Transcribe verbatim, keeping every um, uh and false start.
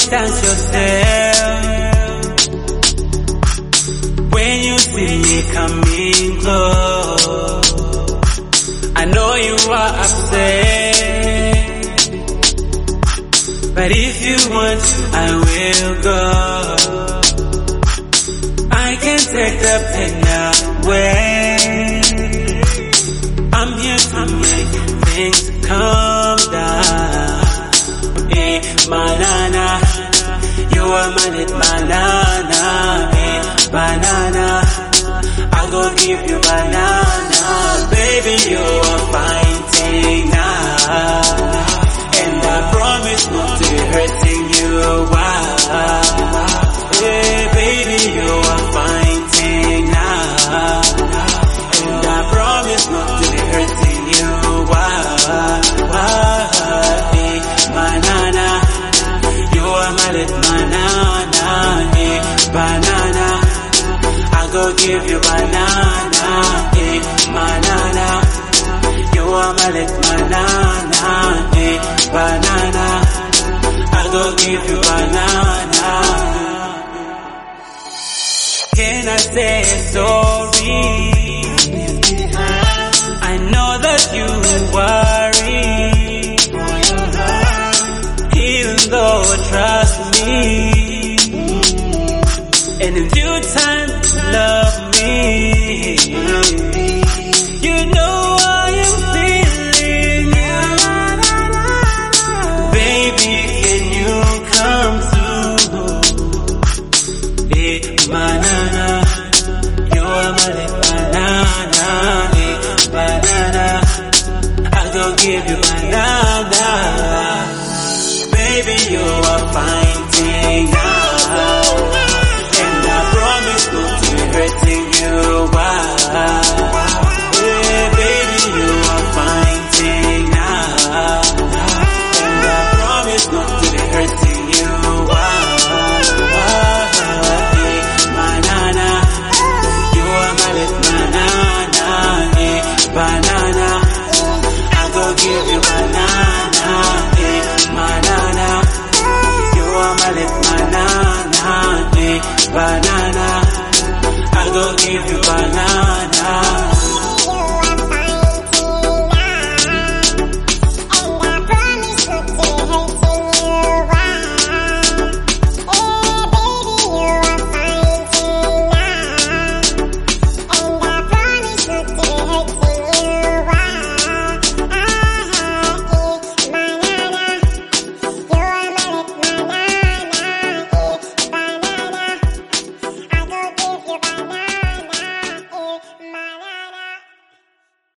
dance yourself. When you see me coming close, I know you are upset, but if you want, I will go. I can take the pain away. I'm here to make things calm down. Hey, banana, you are my little banana. Hey, banana, I go give you banana. Baby, you are fine thing now, and I promise not to be hurting you. Wow. Hey, baby, you are fine thing now, and I promise not to be hurting you. Wow. Hey, banana, you are my little banana. Hey, banana, I go give you banana. Hey, banana, you are my little banana. Hey, banana, I go give you banana. Can I say sorry? I know that you worry, even though trust me, and in due time love me. You know I am feeling you, baby. Can you come through? Hey, banana, you are my little banana. Hey, banana, I go give you banana. Baby, you are fine thing now, and I promise not to be hurting you. Wow. Hey, baby, you are fine thing now, and I promise not to be hurting you. Wow. Hey, banana, you are my little banana. Hey, banana, I go give you banana.